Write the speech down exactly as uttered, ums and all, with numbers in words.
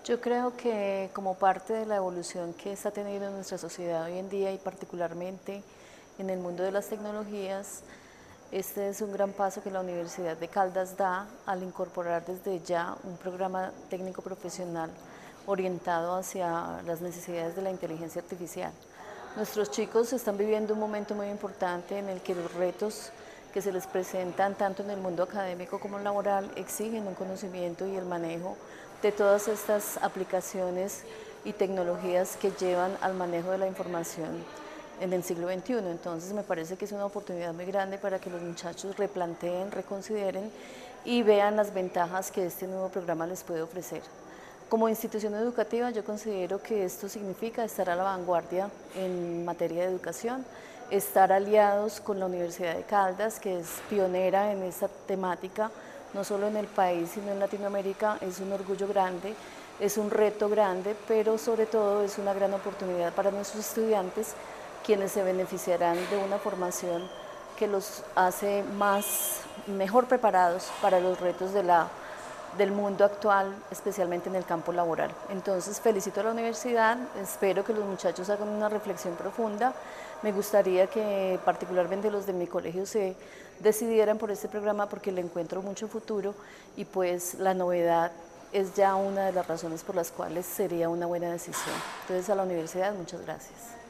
Yo creo que como parte de la evolución que está teniendo nuestra sociedad hoy en día y particularmente en el mundo de las tecnologías, este es un gran paso que la Universidad de Caldas da al incorporar desde ya un programa técnico profesional orientado hacia las necesidades de la inteligencia artificial. Nuestros chicos están viviendo un momento muy importante en el que los retos que se les presentan tanto en el mundo académico como laboral exigen un conocimiento y el manejo de todas estas aplicaciones y tecnologías que llevan al manejo de la información en el siglo veintiuno. Entonces me parece que es una oportunidad muy grande para que los muchachos replanteen, reconsideren y vean las ventajas que este nuevo programa les puede ofrecer. Como institución educativa yo considero que esto significa estar a la vanguardia en materia de educación, estar aliados con la Universidad de Caldas, que es pionera en esta temática, no solo en el país sino en Latinoamérica. Es un orgullo grande, es un reto grande, pero sobre todo es una gran oportunidad para nuestros estudiantes, quienes se beneficiarán de una formación que los hace más, mejor preparados para los retos de la del mundo actual, especialmente en el campo laboral. Entonces felicito a la universidad, espero que los muchachos hagan una reflexión profunda. Me gustaría que particularmente los de mi colegio se decidieran por este programa porque le encuentro mucho futuro y pues la novedad es ya una de las razones por las cuales sería una buena decisión. Entonces a la universidad muchas gracias.